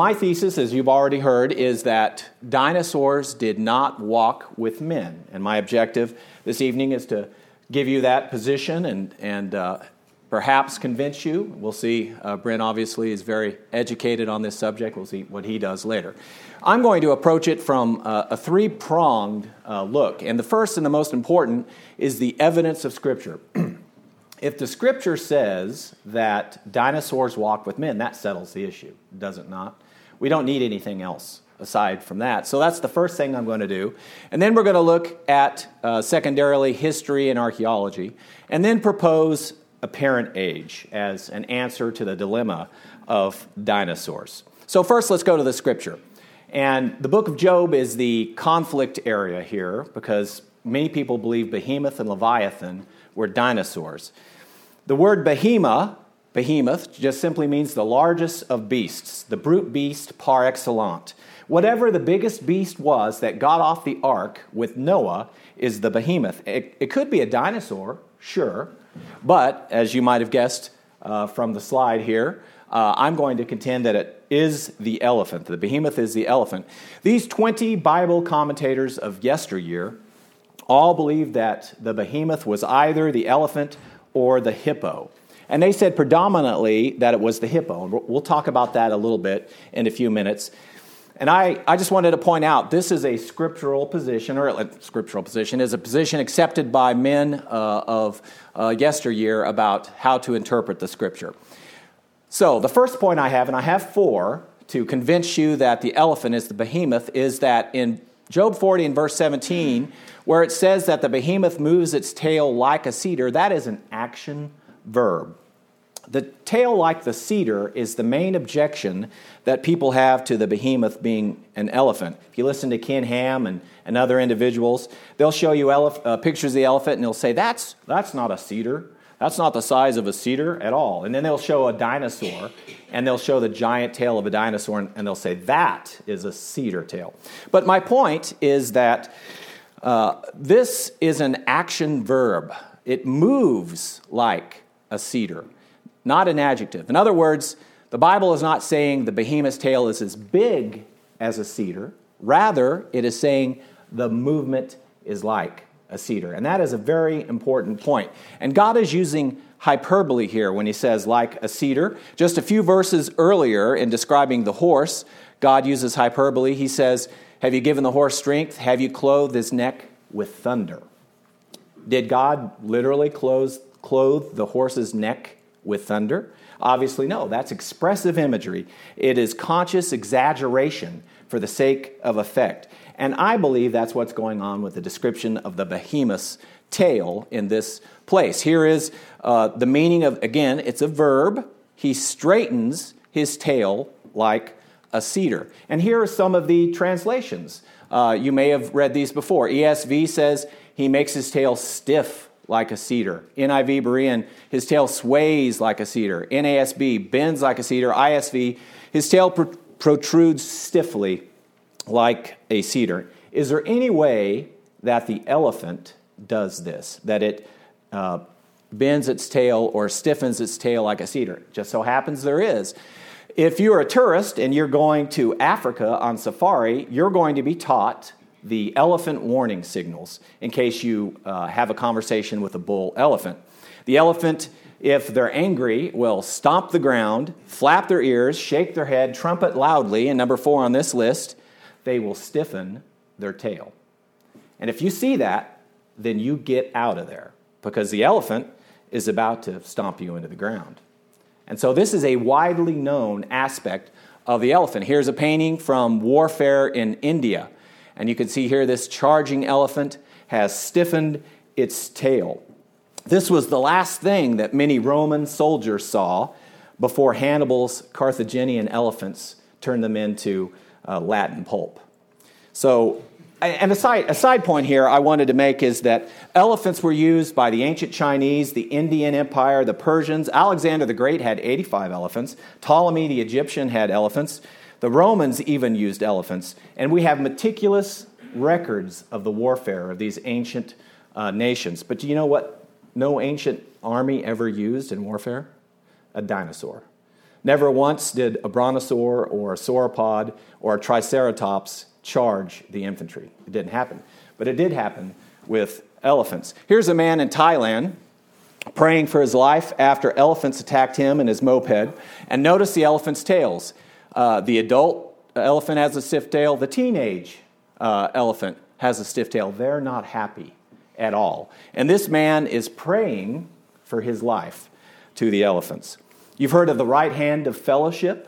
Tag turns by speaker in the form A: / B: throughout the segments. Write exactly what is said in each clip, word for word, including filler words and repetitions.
A: my thesis, as you've already heard, is that dinosaurs did not walk with men. And my objective this evening is to give you that position and, and uh, perhaps convince you. We'll see. Uh, Brent obviously is very educated on this subject. We'll see what he does later. I'm going to approach it from uh, a three-pronged uh, look. And the first and the most important is the evidence of Scripture. If the Scripture says that dinosaurs walked with men, that settles the issue, does it not? We don't need anything else aside from that. So that's the first thing I'm going to do. And then we're going to look at, uh, secondarily, history and archaeology, and then propose apparent age as an answer to the dilemma of dinosaurs. So first, let's go to the Scripture. And the book of Job is the conflict area here because many people believe Behemoth and Leviathan were dinosaurs. The word behemoth, behemoth just simply means the largest of beasts, the brute beast par excellence. Whatever the biggest beast was that got off the ark with Noah is the behemoth. It, it could be a dinosaur, sure, but as you might have guessed uh, from the slide here, uh, I'm going to contend that it is the elephant. The behemoth is the elephant. These twenty Bible commentators of yesteryear all believed that the behemoth was either the elephant or the hippo. And they said predominantly that it was the hippo. And we'll talk about that a little bit in a few minutes. And I, I just wanted to point out, this is a scriptural position, or a scriptural position, is a position accepted by men uh, of uh, yesteryear about how to interpret the Scripture. So the first point I have, and I have four, to convince you that the elephant is the behemoth, is that in Job forty and verse seventeen, where it says that the behemoth moves its tail like a cedar, that is an action verb. The tail like the cedar is the main objection that people have to the behemoth being an elephant. If you listen to Ken Ham and, and other individuals, they'll show you elef- uh, pictures of the elephant and they'll say, that's, that's not a cedar. That's not the size of a cedar at all. And then they'll show a dinosaur, and they'll show the giant tail of a dinosaur, and, and they'll say, that is a cedar tail. But my point is that uh, this is an action verb. It moves like a cedar, not an adjective. In other words, the Bible is not saying the behemoth's tail is as big as a cedar. Rather, it is saying the movement is like a cedar. And that is a very important point. And God is using hyperbole here when he says like a cedar. Just a few verses earlier in describing the horse, God uses hyperbole. He says, have you given the horse strength? Have you clothed his neck with thunder? Did God literally clothe, clothe the horse's neck with thunder? Obviously, no. That's expressive imagery. It is conscious exaggeration for the sake of effect. And I believe that's what's going on with the description of the behemoth's tail in this place. Here is uh, the meaning of, again, it's a verb. He straightens his tail like a cedar. And here are some of the translations. Uh, you may have read these before. E S V says he makes his tail stiff like a cedar. N I V Berean, his tail sways like a cedar. N A S B, bends like a cedar. I S V, his tail pr- protrudes stiffly like a cedar. Is there any way that the elephant does this, that it uh, bends its tail or stiffens its tail like a cedar? Just so happens there is. If you're a tourist and you're going to Africa on safari, you're going to be taught the elephant warning signals in case you uh, have a conversation with a bull elephant. The elephant, if they're angry, will stomp the ground, flap their ears, shake their head, trumpet loudly, and number four on this list, they will stiffen their tail. And if you see that, then you get out of there because the elephant is about to stomp you into the ground. And so this is a widely known aspect of the elephant. Here's a painting from warfare in India. And you can see here this charging elephant has stiffened its tail. This was the last thing that many Roman soldiers saw before Hannibal's Carthaginian elephants turned them into uh, Latin pulp. So, and a side, a side point here I wanted to make is that elephants were used by the ancient Chinese, the Indian Empire, the Persians. Alexander the Great had eighty-five elephants. Ptolemy the Egyptian had elephants. The Romans even used elephants. And we have meticulous records of the warfare of these ancient uh, nations. But do you know what no ancient army ever used in warfare? A dinosaur. Never once did a brontosaur or a sauropod or a triceratops charge the infantry. It didn't happen. But it did happen with elephants. Here's a man in Thailand praying for his life after elephants attacked him and his moped. And notice the elephant's tails. Uh, the adult elephant has a stiff tail. The teenage uh, elephant has a stiff tail. They're not happy at all. And this man is praying for his life to the elephants. You've heard of the right hand of fellowship?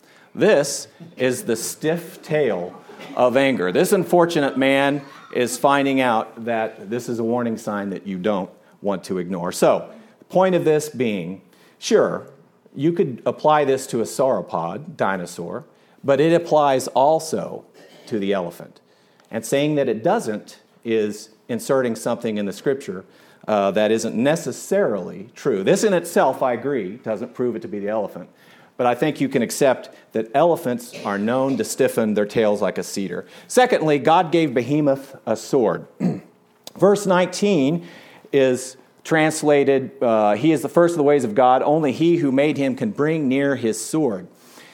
A: This is the stiff tail of anger. This unfortunate man is finding out that this is a warning sign that you don't want to ignore. So, the point of this being, sure, you could apply this to a sauropod, dinosaur, but it applies also to the elephant. And saying that it doesn't is inserting something in the Scripture uh, that isn't necessarily true. This in itself, I agree, doesn't prove it to be the elephant. But I think you can accept that elephants are known to stiffen their tails like a cedar. Secondly, God gave Behemoth a sword. Verse nineteen is translated, uh, he is the first of the ways of God. Only he who made him can bring near his sword.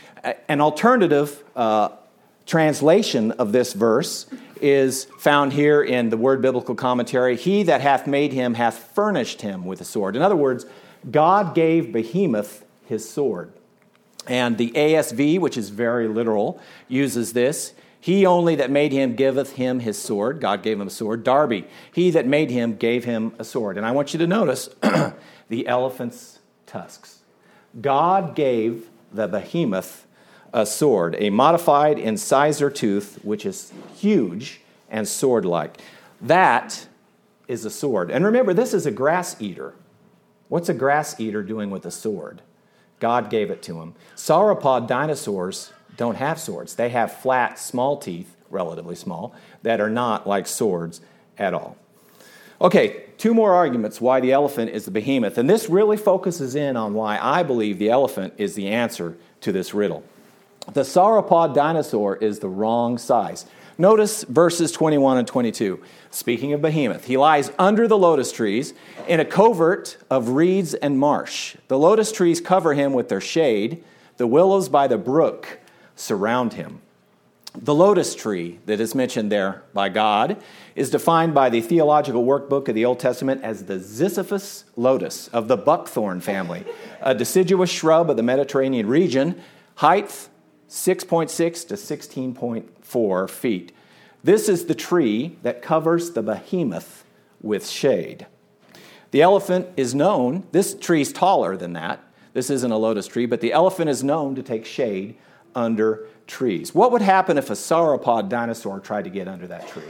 A: An alternative uh, translation of this verse is found here in the Word Biblical Commentary. He that hath made him hath furnished him with a sword. In other words, God gave Behemoth his sword. And the A S V, which is very literal, uses this. He only that made him giveth him his sword. God gave him a sword. Darby, he that made him gave him a sword. And I want you to notice the elephant's tusks. God gave the behemoth a sword, a modified incisor tooth, which is huge and sword-like. That is a sword. And remember, this is a grass eater. What's a grass eater doing with a sword? God gave it to him. Sauropod dinosaurs don't have swords. They have flat, small teeth, relatively small, that are not like swords at all. Okay, two more arguments why the elephant is the behemoth. And this really focuses in on why I believe the elephant is the answer to this riddle. The sauropod dinosaur is the wrong size. Notice verses twenty-one and twenty-two. Speaking of behemoth, he lies under the lotus trees in a covert of reeds and marsh. The lotus trees cover him with their shade. The willows by the brook surround him. The lotus tree that is mentioned there by God is defined by the Theological Workbook of the Old Testament as the Ziziphus lotus of the buckthorn family, a deciduous shrub of the Mediterranean region, height six point six to sixteen point four feet. This is the tree that covers the behemoth with shade. The elephant is known, this tree's taller than that. This isn't a lotus tree, but the elephant is known to take shade under trees. What would happen if a sauropod dinosaur tried to get under that tree?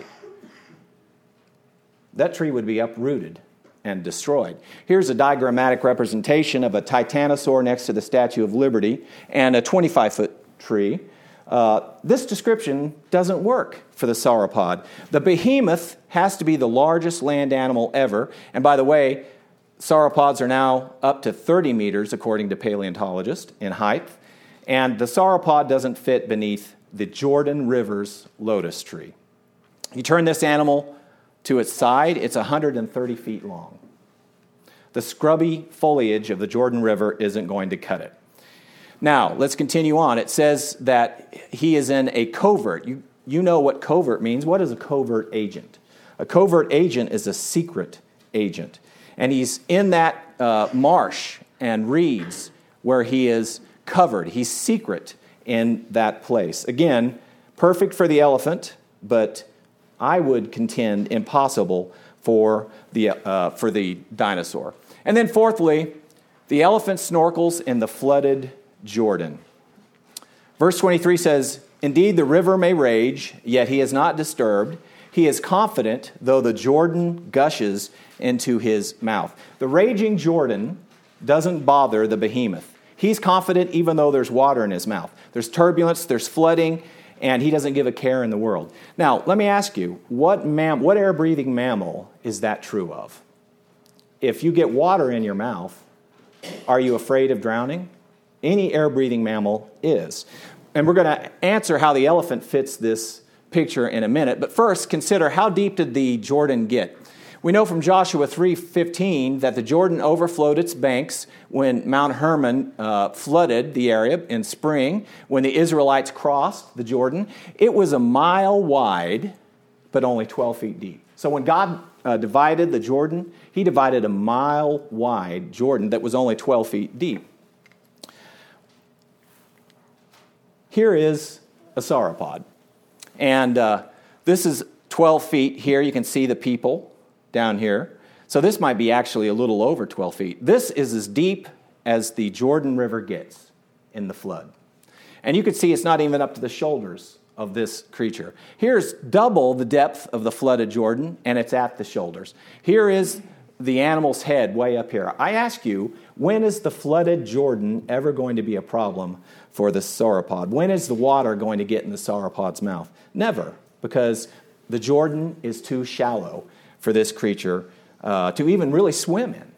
A: That tree would be uprooted and destroyed. Here's a diagrammatic representation of a titanosaur next to the Statue of Liberty and a twenty-five foot tree. Uh, this description doesn't work for the sauropod. The behemoth has to be the largest land animal ever. And by the way, sauropods are now up to thirty meters, according to paleontologists, in height. And the sauropod doesn't fit beneath the Jordan River's lotus tree. You turn this animal to its side, it's one hundred thirty feet long. The scrubby foliage of the Jordan River isn't going to cut it. Now, let's continue on. It says that he is in a covert. You, you know what covert means. What is a covert agent? A covert agent is a secret agent. And he's in that uh, marsh and reeds where he is covered. He's secret in that place. Again, perfect for the elephant, but I would contend impossible for the, uh, for the dinosaur. And then fourthly, the elephant snorkels in the flooded Jordan. Verse twenty-three says, "Indeed, the river may rage, yet he is not disturbed. He is confident, though the Jordan gushes into his mouth." The raging Jordan doesn't bother the behemoth. He's confident even though there's water in his mouth. There's turbulence, there's flooding, and he doesn't give a care in the world. Now, let me ask you, what mam- what air-breathing mammal is that true of? If you get water in your mouth, are you afraid of drowning? Any air-breathing mammal is. And we're going to answer how the elephant fits this picture in a minute. But first, consider how deep did the Jordan get? We know from Joshua three fifteen that the Jordan overflowed its banks when Mount Hermon uh, flooded the area in spring, when the Israelites crossed the Jordan. It was a mile wide, but only twelve feet deep. So when God uh, divided the Jordan, he divided a mile wide Jordan that was only twelve feet deep. Here is a sauropod. And uh, this is twelve feet here. You can see the people down here. So this might be actually a little over twelve feet. This is as deep as the Jordan River gets in the flood. And you can see it's not even up to the shoulders of this creature. Here's double the depth of the flooded Jordan, and it's at the shoulders. Here is the animal's head way up here. I ask you, when is the flooded Jordan ever going to be a problem for the sauropod? When is the water going to get in the sauropod's mouth? Never, because the Jordan is too shallow for this creature uh, to even really swim in.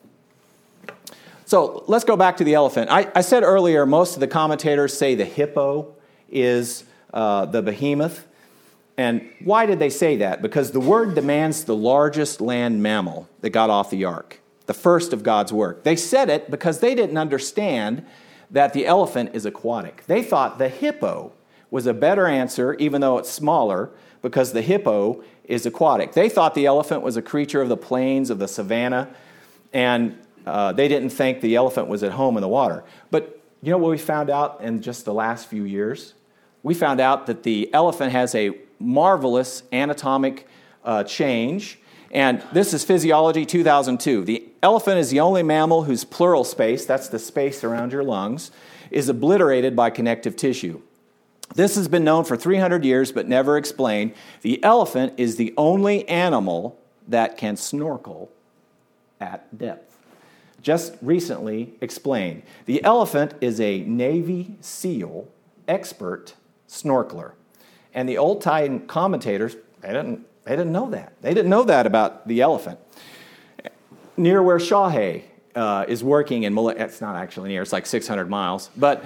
A: So let's go back to the elephant. I, I said earlier, most of the commentators say the hippo is uh, the behemoth. And why did they say that? Because the word demands the largest land mammal that got off the ark, the first of God's work. They said it because they didn't understand that the elephant is aquatic. They thought the hippo was a better answer, even though it's smaller, because the hippo is aquatic. They thought the elephant was a creature of the plains, of the savanna, and uh, they didn't think the elephant was at home in the water. But you know what we found out in just the last few years? We found out that the elephant has a marvelous anatomic uh, change, and this is Physiology two thousand two. The elephant is the only mammal whose pleural space, that's the space around your lungs, is obliterated by connective tissue. This has been known for three hundred years, but never explained. The elephant is the only animal that can snorkel at depth. Just recently explained. The elephant is a Navy SEAL expert snorkeler. And the old-time commentators, they didn't, they didn't know that. They didn't know that about the elephant. Near where Shahei uh, is working in Malaysia, it's not actually near, it's like six hundred miles, but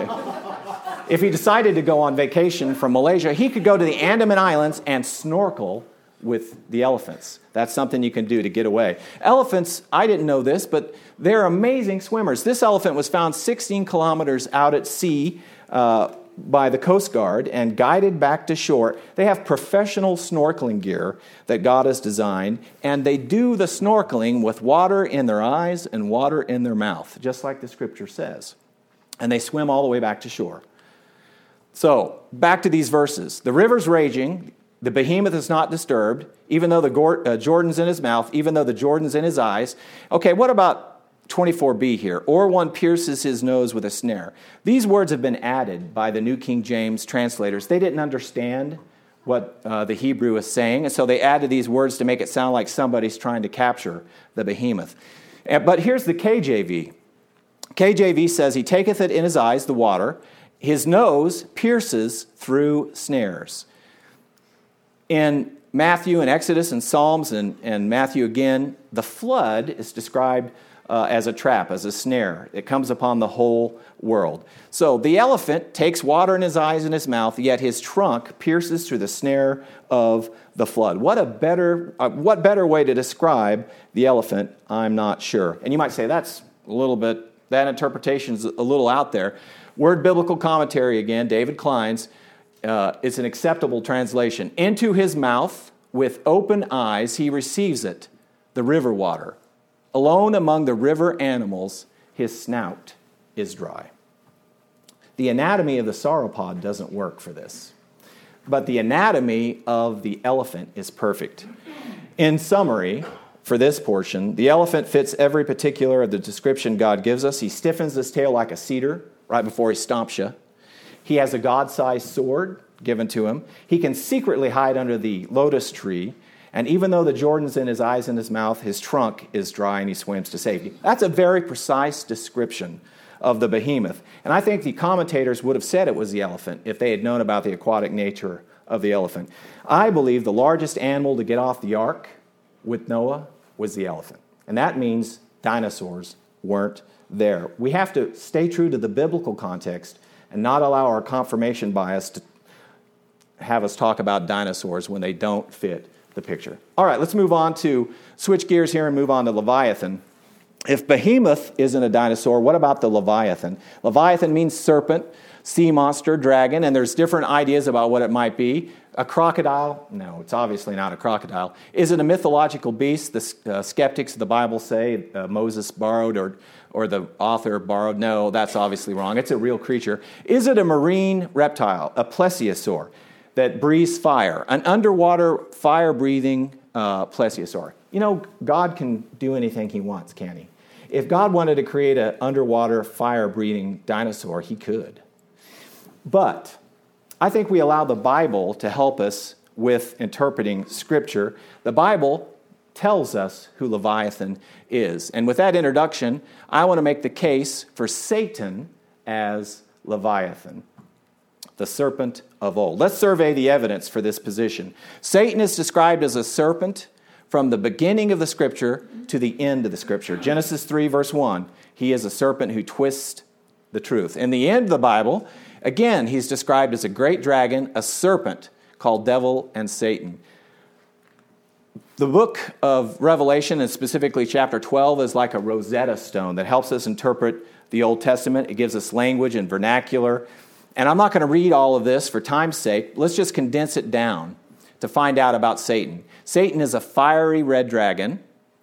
A: if he decided to go on vacation from Malaysia, he could go to the Andaman Islands and snorkel with the elephants. That's something you can do to get away. Elephants, I didn't know this, but they're amazing swimmers. This elephant was found sixteen kilometers out at sea uh, by the Coast Guard and guided back to shore. They have professional snorkeling gear that God has designed, and they do the snorkeling with water in their eyes and water in their mouth, just like the scripture says. And they swim all the way back to shore. So, back to these verses. The river's raging, the behemoth is not disturbed, even though the Gor- uh, Jordan's in his mouth, even though the Jordan's in his eyes. Okay, what about twenty-four b here? Or one pierces his nose with a snare. These words have been added by the New King James translators. They didn't understand what uh, the Hebrew is saying, and so they added these words to make it sound like somebody's trying to capture the behemoth. And, but here's the K J V. K J V says, he taketh it in his eyes, the water, his nose pierces through snares. In Matthew and Exodus and Psalms and, and Matthew again, the flood is described uh, as a trap, as a snare. It comes upon the whole world. So the elephant takes water in his eyes and his mouth, yet his trunk pierces through the snare of the flood. What a better, uh, what better way to describe the elephant? I'm not sure. And you might say that's a little bit, that interpretation is a little out there. Word Biblical Commentary again, David Klein's. Uh, it's an acceptable translation. Into his mouth, with open eyes, he receives it, the river water. Alone among the river animals, his snout is dry. The anatomy of the sauropod doesn't work for this, but the anatomy of the elephant is perfect. In summary, for this portion, the elephant fits every particular of the description God gives us. He stiffens his tail like a cedar right before he stomps you. He has a God-sized sword given to him. He can secretly hide under the lotus tree. And even though the Jordan's in his eyes and his mouth, his trunk is dry and he swims to safety. That's a very precise description of the behemoth. And I think the commentators would have said it was the elephant if they had known about the aquatic nature of the elephant. I believe the largest animal to get off the ark with Noah was the elephant. And that means dinosaurs weren't there. We have to stay true to the biblical context and not allow our confirmation bias to have us talk about dinosaurs when they don't fit the picture. All right, let's move on to, switch gears here and move on to Leviathan. If Behemoth isn't a dinosaur, what about the Leviathan? Leviathan means serpent, sea monster, dragon, and there's different ideas about what it might be. A crocodile? No, it's obviously not a crocodile. Is it a mythological beast? The uh, skeptics of the Bible say uh, Moses borrowed or, or the author borrowed. No, that's obviously wrong. It's a real creature. Is it a marine reptile, a plesiosaur that breathes fire, an underwater fire-breathing uh, plesiosaur? You know, God can do anything he wants, can't he? If God wanted to create an underwater fire-breathing dinosaur, he could. But I think we allow the Bible to help us with interpreting Scripture. The Bible tells us who Leviathan is. And with that introduction, I want to make the case for Satan as Leviathan, the serpent of old. Let's survey the evidence for this position. Satan is described as a serpent from the beginning of the Scripture to the end of the Scripture. Genesis three, verse one, he is a serpent who twists the truth. In the end of the Bible, again, he's described as a great dragon, a serpent called devil and Satan. The book of Revelation, and specifically chapter twelve, is like a Rosetta Stone that helps us interpret the Old Testament. It gives us language and vernacular. And I'm not going to read all of this for time's sake. Let's just condense it down to find out about Satan. Satan is a fiery red dragon.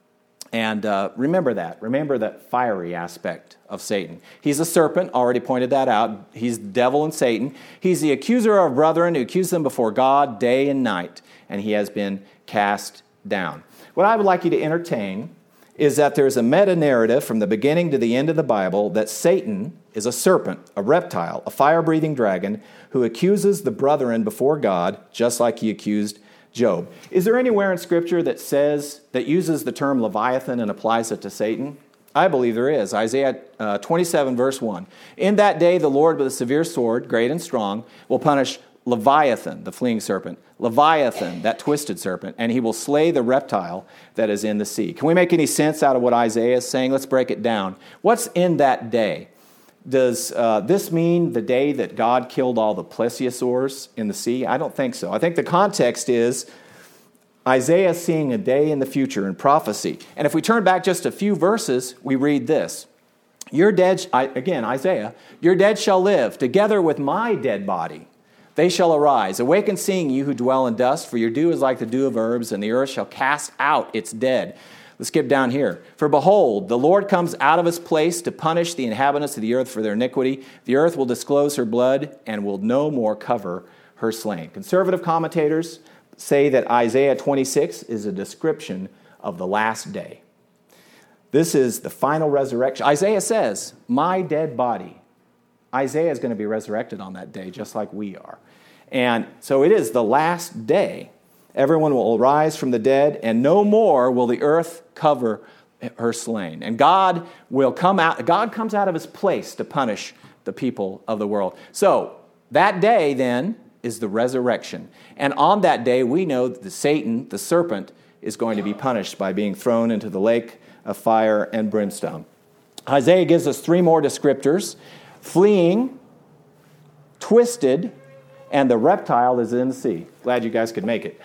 A: And uh, remember that. Remember that fiery aspect of Satan. He's a serpent, already pointed that out. He's the devil and Satan. He's the accuser of brethren who accuses them before God day and night. And he has been cast down. What I would like you to entertain is that there's a meta-narrative from the beginning to the end of the Bible that Satan is a serpent, a reptile, a fire-breathing dragon who accuses the brethren before God just like he accused Job. Is there anywhere in Scripture that says, that uses the term Leviathan and applies it to Satan? I believe there is. Isaiah uh, twenty-seven, verse one. In that day, the Lord with a severe sword, great and strong, will punish Leviathan, the fleeing serpent, Leviathan, that twisted serpent, and he will slay the reptile that is in the sea. Can we make any sense out of what Isaiah is saying? Let's break it down. What's in that day? Does uh, this mean the day that God killed all the plesiosaurs in the sea? I don't think so. I think the context is Isaiah seeing a day in the future in prophecy. And if we turn back just a few verses, we read this. Your dead, again, Isaiah, your dead shall live, together with my dead body. They shall arise. Awaken, seeing you who dwell in dust, for your dew is like the dew of herbs, and the earth shall cast out its dead. Let's skip down here. For behold, the Lord comes out of his place to punish the inhabitants of the earth for their iniquity. The earth will disclose her blood and will no more cover her slain. Conservative commentators say that Isaiah twenty-six is a description of the last day. This is the final resurrection. Isaiah says, my dead body. Isaiah is going to be resurrected on that day, just like we are. And so it is the last day. Everyone will arise from the dead, and no more will the earth cover her slain. And God will come out, God comes out of his place to punish the people of the world. So that day then is the resurrection. And on that day, we know that Satan, the serpent, is going to be punished by being thrown into the lake of fire and brimstone. Isaiah gives us three more descriptors: fleeing, twisted, and the reptile is in the sea. Glad you guys could make it.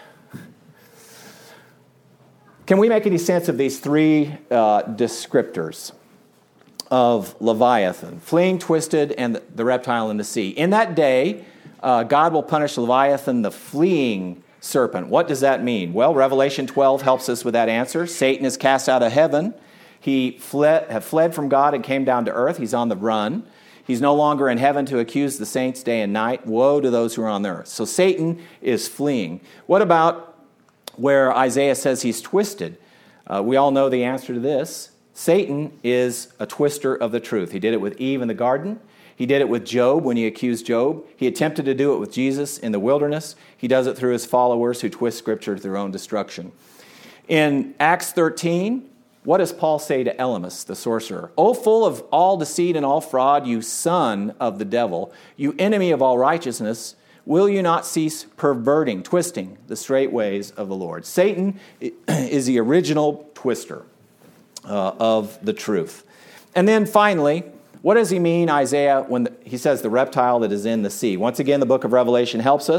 A: Can we make any sense of these three uh, descriptors of Leviathan? Fleeing, twisted, and the reptile in the sea. In that day, uh, God will punish Leviathan, the fleeing serpent. What does that mean? Well, Revelation twelve helps us with that answer. Satan is cast out of heaven. He fled, have fled from God and came down to earth. He's on the run. He's no longer in heaven to accuse the saints day and night. Woe to those who are on the earth. So Satan is fleeing. What about where Isaiah says he's twisted? Uh, we all know the answer to this. Satan is a twister of the truth. He did it with Eve in the garden. He did it with Job when he accused Job. He attempted to do it with Jesus in the wilderness. He does it through his followers who twist Scripture to their own destruction. In Acts thirteen, what does Paul say to Elymas, the sorcerer? O full of all deceit and all fraud, you son of the devil, you enemy of all righteousness, will you not cease perverting, twisting the straight ways of the Lord? Satan is the original twister uh, of the truth. And then finally, what does he mean, Isaiah, when the, he says the reptile that is in the sea? Once again, the book of Revelation helps us.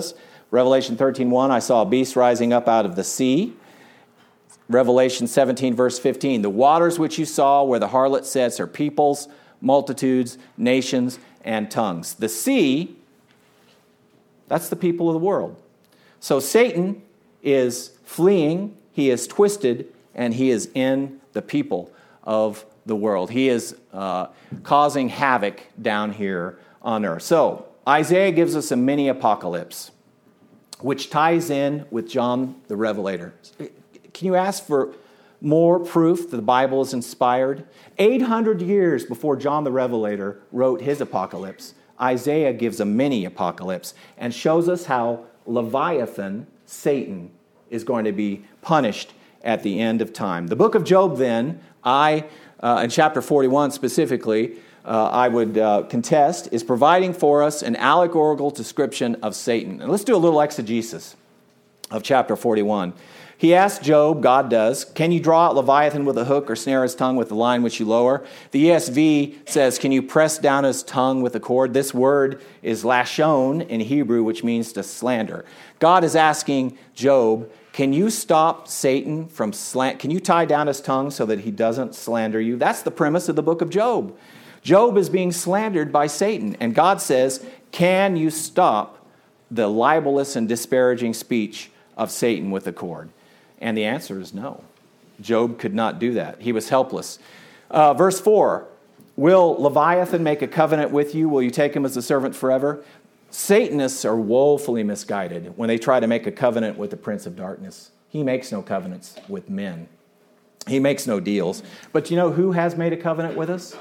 A: Revelation thirteen one, I saw a beast rising up out of the sea. Revelation seventeen, verse fifteen, the waters which you saw where the harlot sits are peoples, multitudes, nations, and tongues. The sea, that's the people of the world. So Satan is fleeing, he is twisted, and he is in the people of the world. He is uh, causing havoc down here on earth. So Isaiah gives us a mini apocalypse, which ties in with John the Revelator. Can you ask for more proof that the Bible is inspired? eight hundred years before John the Revelator wrote his apocalypse, Isaiah gives a mini apocalypse and shows us how Leviathan, Satan, is going to be punished at the end of time. The book of Job, then, I, uh, in chapter forty-one specifically, uh, I would uh, contest, is providing for us an allegorical description of Satan. And let's do a little exegesis of chapter forty-one. He asks Job, God does, can you draw out Leviathan with a hook or snare his tongue with the line which you lower? The E S V says, can you press down his tongue with a cord? This word is lashon in Hebrew, which means to slander. God is asking Job, can you stop Satan from slant? Can you tie down his tongue so that he doesn't slander you? That's the premise of the book of Job. Job is being slandered by Satan, and God says, can you stop the libelous and disparaging speech of Satan with a cord? And the answer is no. Job could not do that. He was helpless. Uh, verse four, will Leviathan make a covenant with you? Will you take him as a servant forever? Satanists are woefully misguided when they try to make a covenant with the prince of darkness. He makes no covenants with men. He makes no deals. But you know who has made a covenant with us?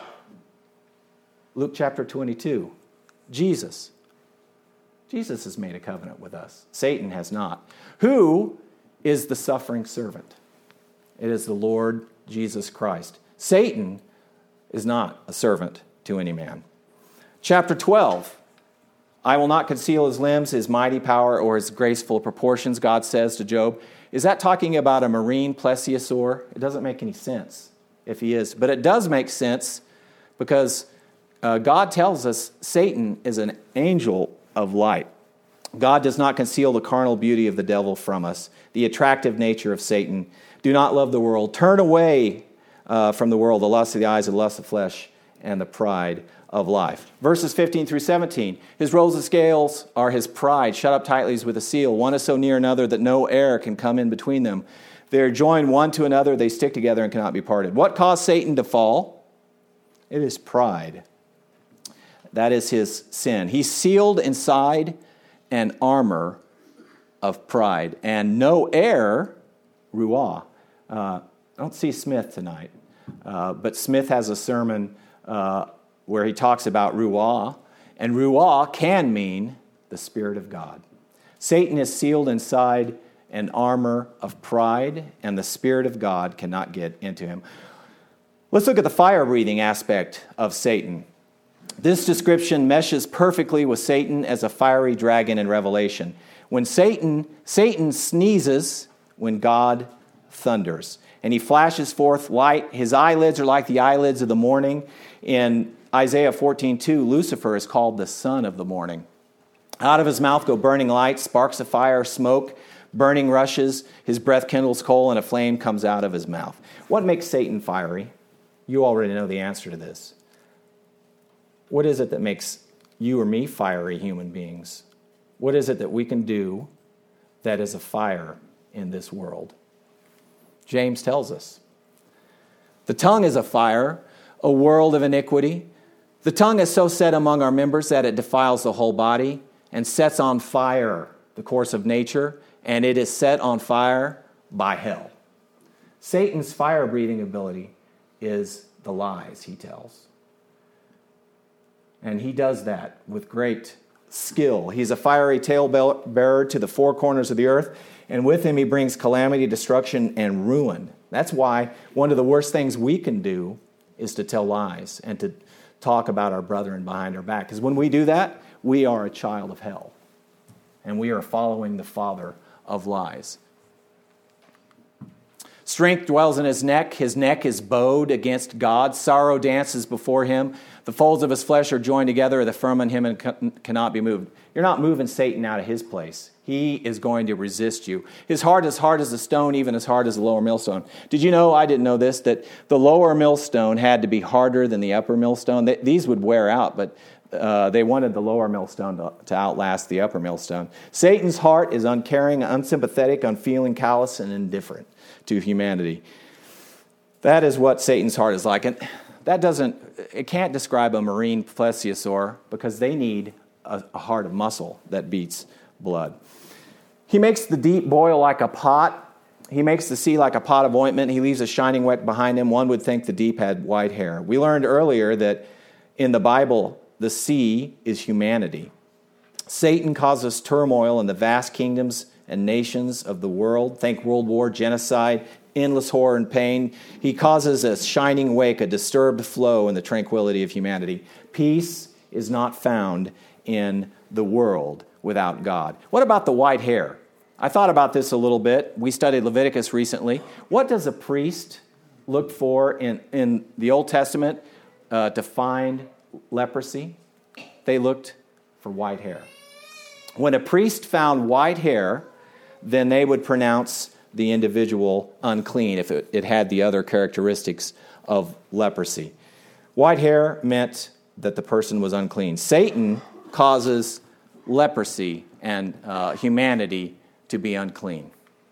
A: Luke chapter twenty-two. Jesus. Jesus has made a covenant with us. Satan has not. Who is the suffering servant? It is the Lord Jesus Christ. Satan is not a servant to any man. Chapter twelve, I will not conceal his limbs, his mighty power, or his graceful proportions, God says to Job. Is that talking about a marine plesiosaur? It doesn't make any sense if he is. But it does make sense because uh, God tells us Satan is an angel of light. God does not conceal the carnal beauty of the devil from us, the attractive nature of Satan. Do not love the world. Turn away uh, from the world, the lust of the eyes, the lust of flesh, and the pride of life. Verses fifteen through seventeen. His rows of scales are his pride, shut up tightly as with a seal. One is so near another that no air can come in between them. They are joined one to another. They stick together and cannot be parted. What caused Satan to fall? It is pride. That is his sin. He's sealed inside an armor of pride. And no air, ruah. Uh, I don't see Smith tonight, uh, but Smith has a sermon uh, where he talks about ruah, and ruah can mean the Spirit of God. Satan is sealed inside an armor of pride, and the Spirit of God cannot get into him. Let's look at the fire-breathing aspect of Satan. This description meshes perfectly with Satan as a fiery dragon in Revelation. When Satan, Satan sneezes when God thunders, and he flashes forth light. His eyelids are like the eyelids of the morning. In Isaiah fourteen two, Lucifer is called the son of the morning. Out of his mouth go burning lights, sparks of fire, smoke, burning rushes. His breath kindles coal, and a flame comes out of his mouth. What makes Satan fiery? You already know the answer to this. What is it that makes you or me fiery human beings? What is it that we can do that is a fire in this world? James tells us. The tongue is a fire, a world of iniquity. The tongue is so set among our members that it defiles the whole body and sets on fire the course of nature, and it is set on fire by hell. Satan's fire-breathing ability is the lies he tells. And he does that with great skill. He's a fiery talebearer to the four corners of the earth, and with him he brings calamity, destruction, and ruin. That's why one of the worst things we can do is to tell lies and to talk about our brethren behind our back. Because when we do that, we are a child of hell, and we are following the father of lies. Strength dwells in his neck. His neck is bowed against God. Sorrow dances before him. The folds of his flesh are joined together. The firm in him and cannot be moved. You're not moving Satan out of his place. He is going to resist you. His heart is hard as a stone, even as hard as the lower millstone. Did you know, I didn't know this, that the lower millstone had to be harder than the upper millstone? They, these would wear out, but uh, they wanted the lower millstone to, to outlast the upper millstone. Satan's heart is uncaring, unsympathetic, unfeeling, callous, and indifferent to humanity. That is what Satan's heart is like. And that doesn't, it can't describe a marine plesiosaur because they need a, a heart of muscle that beats blood. He makes the deep boil like a pot. He makes the sea like a pot of ointment. He leaves a shining wet behind him. One would think the deep had white hair. We learned earlier that in the Bible, the sea is humanity. Satan causes turmoil in the vast kingdoms and nations of the world. Think world war, genocide, endless horror and pain. He causes a shining wake, a disturbed flow in the tranquility of humanity. Peace is not found in the world without God. What about the white hair? I thought about this a little bit. We studied Leviticus recently. What does a priest look for in, in the Old Testament uh, to find leprosy? They looked for white hair. When a priest found white hair, then they would pronounce the individual unclean if it, it had the other characteristics of leprosy. White hair meant that the person was unclean. Satan causes leprosy and uh, humanity to be unclean.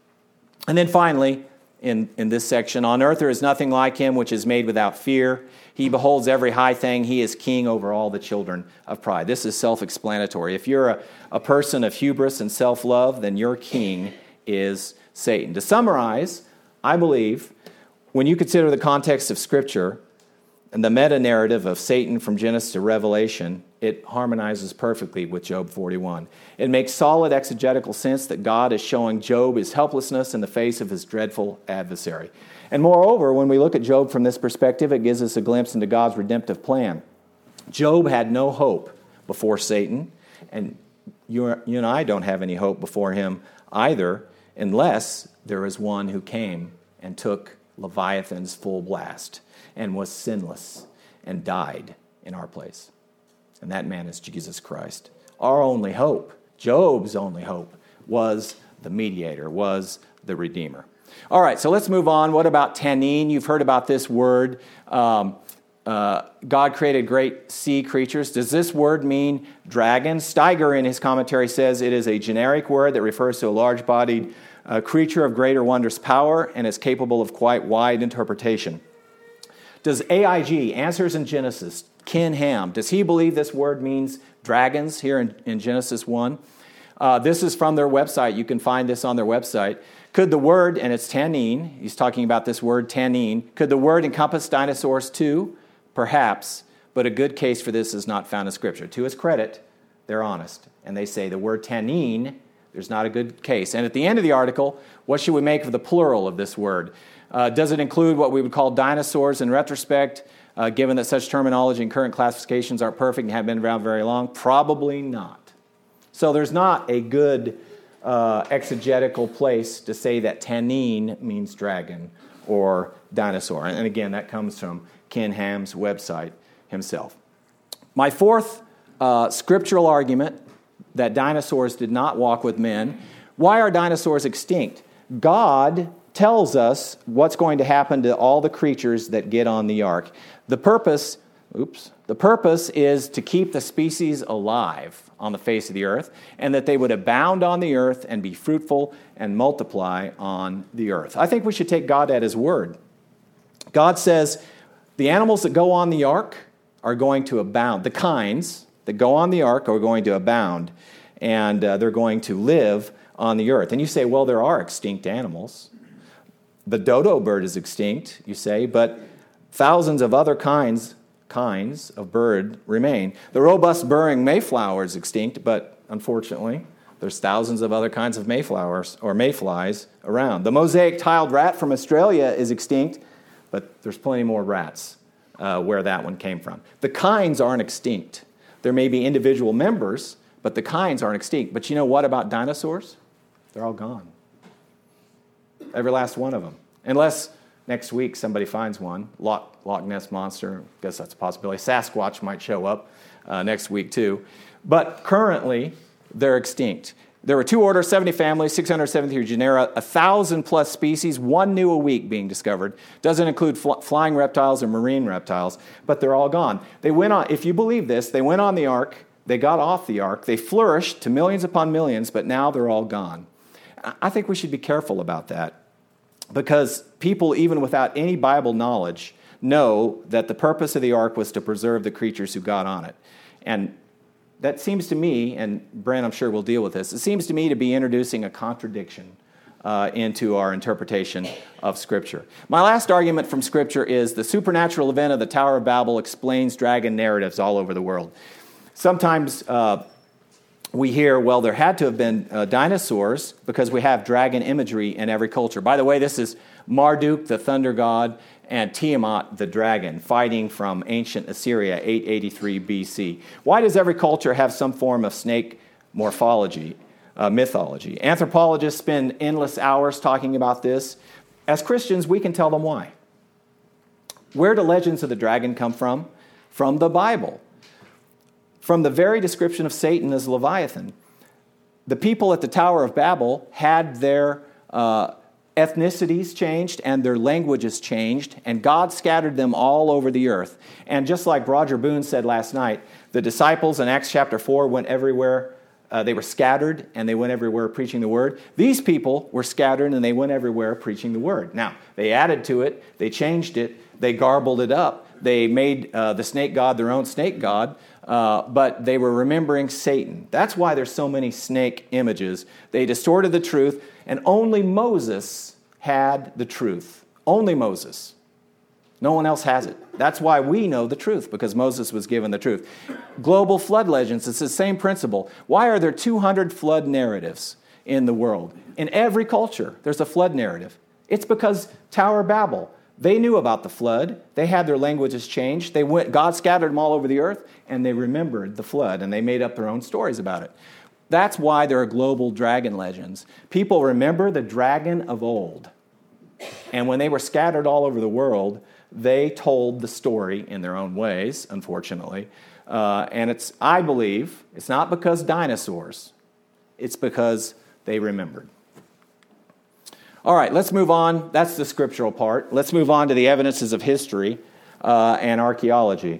A: And then finally, in, in this section, on earth there is nothing like him which is made without fear. He beholds every high thing. He is king over all the children of pride. This is self-explanatory. If you're a, a person of hubris and self-love, then your king is Satan. To summarize, I believe when you consider the context of Scripture and the meta-narrative of Satan from Genesis to Revelation, it harmonizes perfectly with Job forty-one. It makes solid exegetical sense that God is showing Job his helplessness in the face of his dreadful adversary. And moreover, when we look at Job from this perspective, it gives us a glimpse into God's redemptive plan. Job had no hope before Satan, and you, you and I don't have any hope before him either, unless there is one who came and took Leviathan's full blast and was sinless and died in our place. And that man is Jesus Christ. Our only hope, Job's only hope, was the mediator, was the Redeemer. All right, so let's move on. What about tannin? You've heard about this word. Um, uh, God created great sea creatures. Does this word mean dragon? Steiger in his commentary says it is a generic word that refers to a large-bodied uh, creature of greater wondrous power and is capable of quite wide interpretation. Does A I G, Answers in Genesis, Ken Ham, does he believe this word means dragons here in, in Genesis one? Uh, this is from their website. You can find this on their website. Could the word, and it's tannin, he's talking about this word tannin, could the word encompass dinosaurs too? Perhaps, but a good case for this is not found in Scripture. To his credit, they're honest, and they say the word tannin, there's not a good case. And at the end of the article, what should we make of the plural of this word? Uh, does it include what we would call dinosaurs in retrospect, uh, given that such terminology and current classifications aren't perfect and haven't been around very long? Probably not. So there's not a good uh, exegetical place to say that tannin means dragon or dinosaur. And again, that comes from Ken Ham's website himself. My fourth uh, scriptural argument that dinosaurs did not walk with men. Why are dinosaurs extinct? God tells us what's going to happen to all the creatures that get on the ark. The purpose, oops, the purpose is to keep the species alive on the face of the earth, and that they would abound on the earth and be fruitful and multiply on the earth. I think we should take God at his word. God says the animals that go on the ark are going to abound. The kinds that go on the ark are going to abound, and uh, they're going to live on the earth. And you say, well, there are extinct animals. The dodo bird is extinct, you say, but thousands of other kinds kinds of bird remain. The robust burrowing mayflower is extinct, but unfortunately, there's thousands of other kinds of mayflowers or mayflies around. The mosaic tiled rat from Australia is extinct, but there's plenty more rats uh, where that one came from. The kinds aren't extinct. There may be individual members, but the kinds aren't extinct. But you know what about dinosaurs? They're all gone. Every last one of them Unless next week somebody finds one. Loch, Loch Ness Monster, I guess that's a possibility. Sasquatch might show up uh, next week too. But currently, they're extinct. There were two orders, seventy families, six hundred seventy-three genera, one thousand plus species, one new a week being discovered. Doesn't include fl- flying reptiles or marine reptiles, but they're all gone. They went on, if you believe this, they went on the ark, they got off the ark, they flourished to millions upon millions, but now they're all gone. I think we should be careful about that, because people, even without any Bible knowledge, know that the purpose of the ark was to preserve the creatures who got on it. And that seems to me, and Brent, I'm sure will deal with this, it seems to me to be introducing a contradiction uh, into our interpretation of Scripture. My last argument from Scripture is the supernatural event of the Tower of Babel explains dragon narratives all over the world. Sometimes uh, we hear, well, there had to have been uh, dinosaurs because we have dragon imagery in every culture. By the way, this is Marduk, the thunder god, and Tiamat, the dragon, fighting from ancient Assyria, eight eighty-three B C. Why does every culture have some form of snake morphology, uh, mythology? Anthropologists spend endless hours talking about this. As Christians, we can tell them why. Where do legends of the dragon come from? From the Bible. From the very description of Satan as Leviathan. The people at the Tower of Babel had their uh, ethnicities changed and their languages changed, and God scattered them all over the earth. And just like Roger Boone said last night, the disciples in Acts chapter four went everywhere. Uh, they were scattered, and they went everywhere preaching the word. These people were scattered, and they went everywhere preaching the word. Now, they added to it, they changed it, they garbled it up, they made uh, the snake god their own snake god, uh, but they were remembering Satan. That's why there's so many snake images. They distorted the truth, and only Moses had the truth. Only Moses. No one else has it. That's why we know the truth, because Moses was given the truth. Global flood legends, it's the same principle. Why are there two hundred flood narratives in the world? In every culture, there's a flood narrative. It's because Tower of Babel, they knew about the flood. They had their languages changed. They went, God scattered them all over the earth, and they remembered the flood, and they made up their own stories about it. That's why there are global dragon legends. People remember the dragon of old. And when they were scattered all over the world, they told the story in their own ways, unfortunately. Uh, and it's, I believe, it's not because dinosaurs. It's because they remembered. All right, let's move on. That's the scriptural part. Let's move on to the evidences of history uh, and archaeology.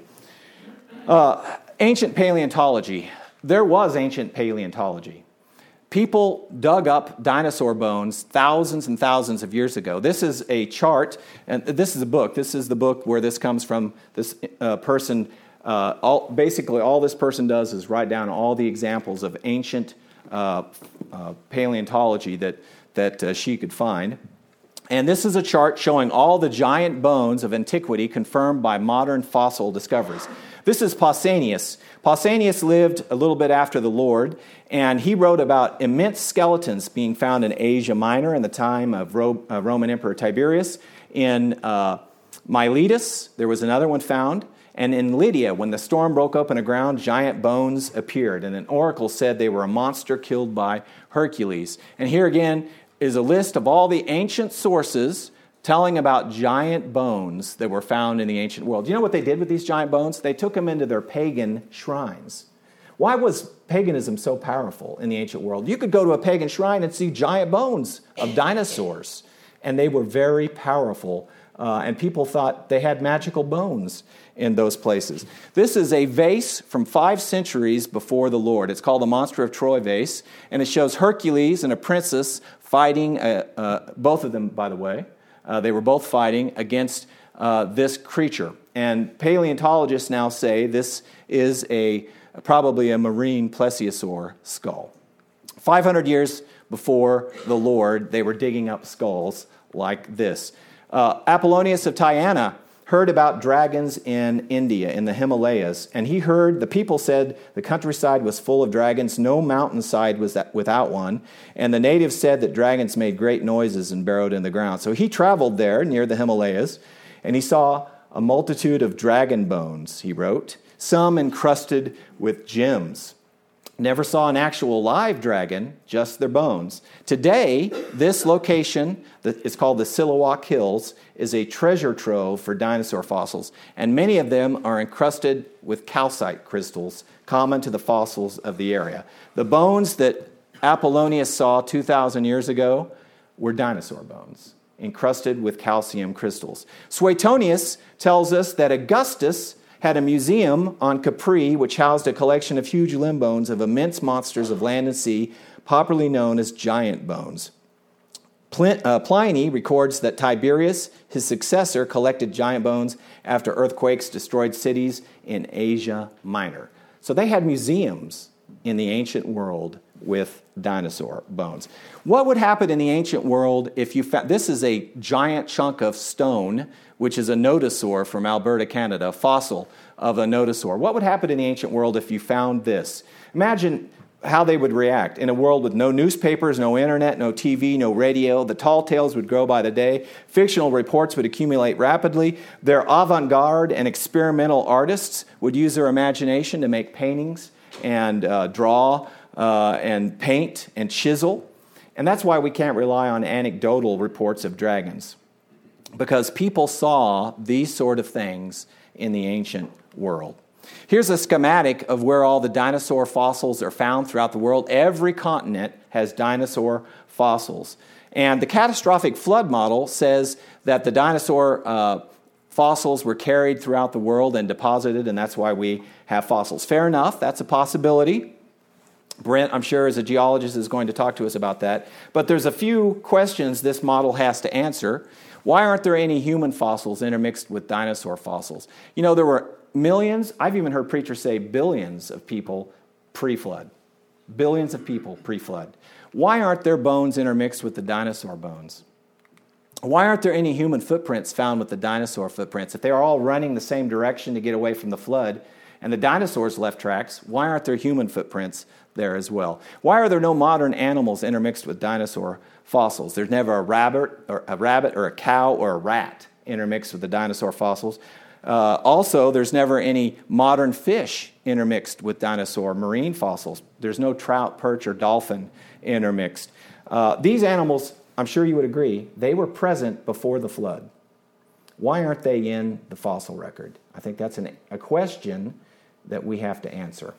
A: Uh, ancient paleontology. There was ancient paleontology. People dug up dinosaur bones thousands and thousands of years ago. This is a chart, and this is a book. This is the book where this comes from. This uh, person, uh, all, basically all this person does is write down all the examples of ancient uh, uh, paleontology that, that uh, she could find. And this is a chart showing all the giant bones of antiquity confirmed by modern fossil discoveries. This is Pausanias. Pausanias lived a little bit after the Lord, and he wrote about immense skeletons being found in Asia Minor in the time of Ro- uh, Roman Emperor Tiberius. In uh, Miletus, there was another one found. And in Lydia, when the storm broke open the ground, giant bones appeared. And an oracle said they were a monster killed by Hercules. And here again is a list of all the ancient sources telling about giant bones that were found in the ancient world. Do you know what they did with these giant bones? They took them into their pagan shrines. Why was paganism so powerful in the ancient world? You could go to a pagan shrine and see giant bones of dinosaurs, and they were very powerful, uh, and people thought they had magical bones in those places. This is a vase from five centuries before the Lord. It's called the Monster of Troy vase, and it shows Hercules and a princess fighting, uh, uh, both of them, by the way. Uh, they were both fighting against uh, this creature. And paleontologists now say this is a probably a marine plesiosaur skull. five hundred years before the Lord, they were digging up skulls like this. Uh, Apollonius of Tyana heard about dragons in India, in the Himalayas, and he heard, the people said the countryside was full of dragons, no mountainside was that without one, and the natives said that dragons made great noises and burrowed in the ground. So he traveled there near the Himalayas, and he saw a multitude of dragon bones, he wrote, some encrusted with gems. Never saw an actual live dragon, just their bones. Today, this location, that is called the Silowak Hills, is a treasure trove for dinosaur fossils, and many of them are encrusted with calcite crystals common to the fossils of the area. The bones that Apollonius saw two thousand years ago were dinosaur bones, encrusted with calcium crystals. Suetonius tells us that Augustus had a museum on Capri which housed a collection of huge limb bones of immense monsters of land and sea, popularly known as giant bones. Pliny records that Tiberius, his successor, collected giant bones after earthquakes destroyed cities in Asia Minor. So they had museums in the ancient world with dinosaur bones. What would happen in the ancient world if you found, this is a giant chunk of stone, which is a nodosaur from Alberta, Canada, a fossil of a nodosaur. What would happen in the ancient world if you found this? Imagine how they would react in a world with no newspapers, no internet, no T V, no radio. The tall tales would grow by the day. Fictional reports would accumulate rapidly. Their avant-garde and experimental artists would use their imagination to make paintings and uh, draw uh, and paint and chisel. And that's why we can't rely on anecdotal reports of dragons, because people saw these sort of things in the ancient world. Here's a schematic of where all the dinosaur fossils are found throughout the world. Every continent has dinosaur fossils. And the catastrophic flood model says that the dinosaur uh, fossils were carried throughout the world and deposited, and that's why we have fossils. Fair enough, that's a possibility. Brent, I'm sure, as a geologist, is going to talk to us about that. But there's a few questions this model has to answer. Why aren't there any human fossils intermixed with dinosaur fossils? You know, there were millions, I've even heard preachers say billions of people pre-flood. Billions of people pre-flood. Why aren't there bones intermixed with the dinosaur bones? Why aren't there any human footprints found with the dinosaur footprints? If they are all running the same direction to get away from the flood, and the dinosaurs left tracks, why aren't there human footprints there as well? Why are there no modern animals intermixed with dinosaur fossils? There's never a rabbit or a rabbit or a cow or a rat intermixed with the dinosaur fossils. Uh, also, there's never any modern fish intermixed with dinosaur marine fossils. There's no trout, perch, or dolphin intermixed. Uh, these animals, I'm sure you would agree, they were present before the flood. Why aren't they in the fossil record? I think that's an, a question that we have to answer.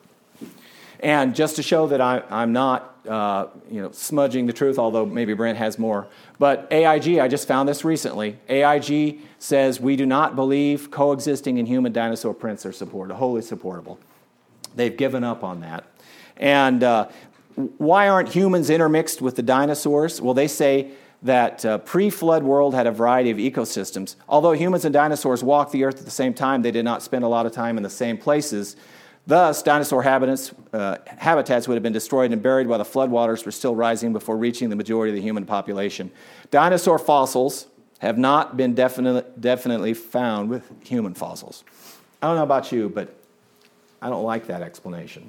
A: And just to show that I, I'm not, uh, you know, smudging the truth, although maybe Brent has more. But A I G, I just found this recently. A I G says we do not believe coexisting in human dinosaur prints are supported, wholly supportable. They've given up on that. And uh, why aren't humans intermixed with the dinosaurs? Well, they say that uh, pre-flood world had a variety of ecosystems. Although humans and dinosaurs walked the earth at the same time, they did not spend a lot of time in the same places. Thus, dinosaur habitats, uh, habitats would have been destroyed and buried while the floodwaters were still rising before reaching the majority of the human population. Dinosaur fossils have not been definite, definitely found with human fossils. I don't know about you, but I don't like that explanation.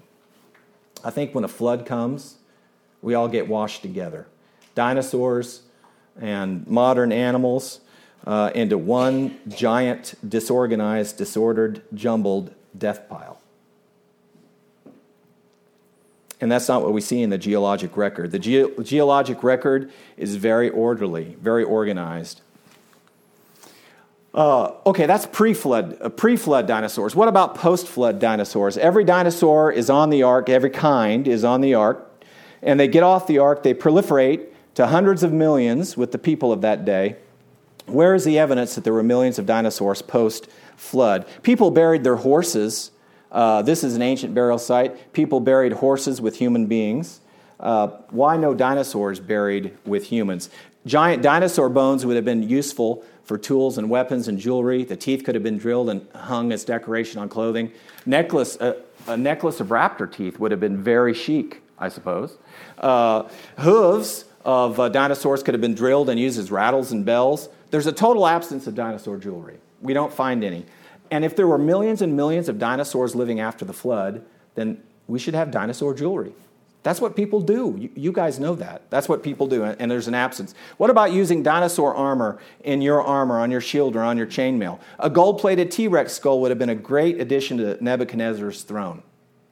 A: I think when a flood comes, we all get washed together. Dinosaurs and modern animals uh, into one giant, disorganized, disordered, jumbled death pile. And that's not what we see in the geologic record. The ge- geologic record is very orderly, very organized. Uh, okay, that's pre-flood, uh, pre-flood dinosaurs. What about post-flood dinosaurs? Every dinosaur is on the ark, every kind is on the ark, and they get off the ark, they proliferate to hundreds of millions with the people of that day. Where is the evidence that there were millions of dinosaurs post-flood? People buried their horses. Uh, this is an ancient burial site. People buried horses with human beings. Uh, why no dinosaurs buried with humans? Giant dinosaur bones would have been useful for tools and weapons and jewelry. The teeth could have been drilled and hung as decoration on clothing. Necklace, uh, a necklace of raptor teeth would have been very chic, I suppose. Uh, hooves of uh, dinosaurs could have been drilled and used as rattles and bells. There's a total absence of dinosaur jewelry. We don't find any. And if there were millions and millions of dinosaurs living after the flood, then we should have dinosaur jewelry. That's what people do. You, you guys know that. That's what people do, and there's an absence. What about using dinosaur armor in your armor, on your shield, or on your chainmail? A gold-plated T-Rex skull would have been a great addition to Nebuchadnezzar's throne.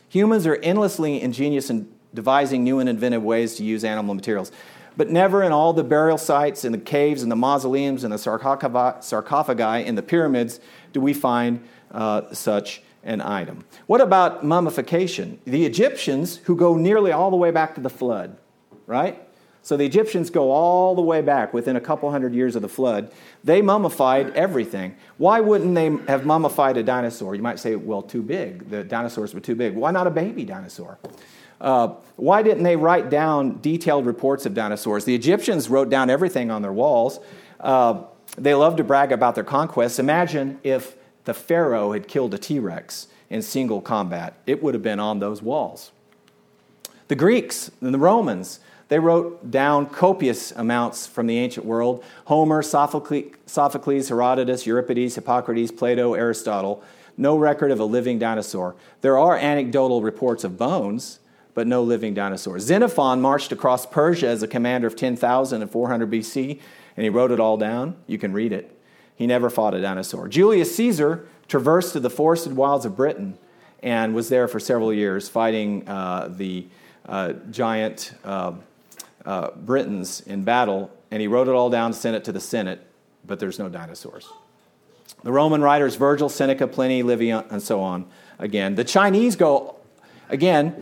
A: Humans are endlessly ingenious in devising new and inventive ways to use animal materials. But never in all the burial sites, in the caves, in the mausoleums, in the sarcophagi, in the pyramids, do we find uh, such an item. What about mummification? The Egyptians, who go nearly all the way back to the flood, right? So the Egyptians go all the way back within a couple hundred years of the flood. They mummified everything. Why wouldn't they have mummified a dinosaur? You might say, well, too big. The dinosaurs were too big. Why not a baby dinosaur? Uh, why didn't they write down detailed reports of dinosaurs? The Egyptians wrote down everything on their walls. Uh, they loved to brag about their conquests. Imagine if the Pharaoh had killed a T-Rex in single combat. It would have been on those walls. The Greeks and the Romans, they wrote down copious amounts from the ancient world. Homer, Sophocles, Sophocles, Herodotus, Euripides, Hippocrates, Plato, Aristotle. No record of a living dinosaur. There are anecdotal reports of bones, but no living dinosaurs. Xenophon marched across Persia as a commander of ten thousand in four hundred B C, and he wrote it all down. You can read it. He never fought a dinosaur. Julius Caesar traversed to the forested wilds of Britain and was there for several years fighting uh, the uh, giant uh, uh, Britons in battle, and he wrote it all down, sent it to the Senate, but there's no dinosaurs. The Roman writers Virgil, Seneca, Pliny, Livy, and so on. Again, the Chinese go, again,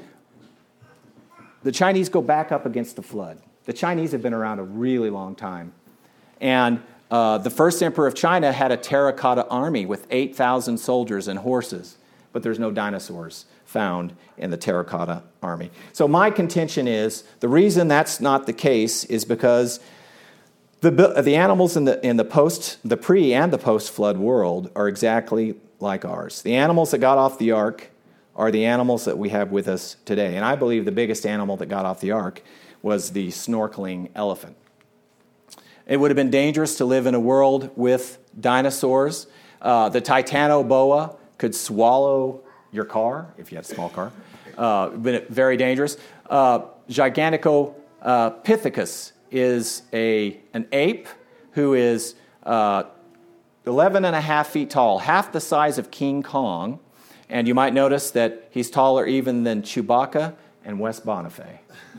A: the Chinese go back up against the flood. The Chinese have been around a really long time. And uh, the first emperor of China had a terracotta army with eight thousand soldiers and horses, but there's no dinosaurs found in the terracotta army. So my contention is the reason that's not the case is because the the animals in the in the post, the pre and the post-flood world are exactly like ours. The animals that got off the ark are the animals that we have with us today. And I believe the biggest animal that got off the ark was the snorkeling elephant. It would have been dangerous to live in a world with dinosaurs. Uh, the Titanoboa could swallow your car, if you had a small car. Uh, been very dangerous. Uh, Gigantopithecus is a an ape who is uh, eleven and a half feet tall, half the size of King Kong. And you might notice that he's taller even than Chewbacca and Wes Bonifay.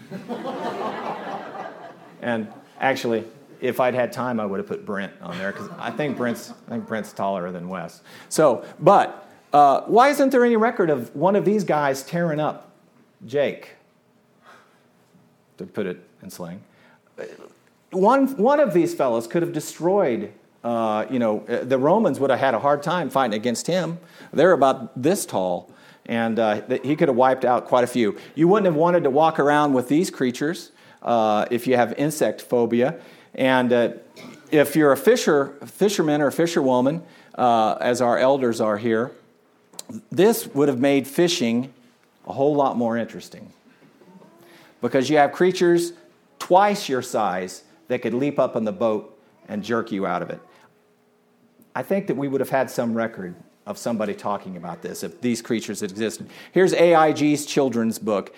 A: And actually, if I'd had time, I would have put Brent on there because I think Brent's I think Brent's taller than Wes. So, but uh, why isn't there any record of one of these guys tearing up Jake? To put it in slang, one one of these fellows could have destroyed. Uh, you know, the Romans would have had a hard time fighting against him. They're about this tall, and uh, he could have wiped out quite a few. You wouldn't have wanted to walk around with these creatures uh, if you have insect phobia. And uh, if you're a fisher, fisherman or fisherwoman, uh, as our elders are here, this would have made fishing a whole lot more interesting. Because you have creatures twice your size that could leap up on the boat and jerk you out of it. I think that we would have had some record of somebody talking about this if these creatures existed. Here's A I G's children's book.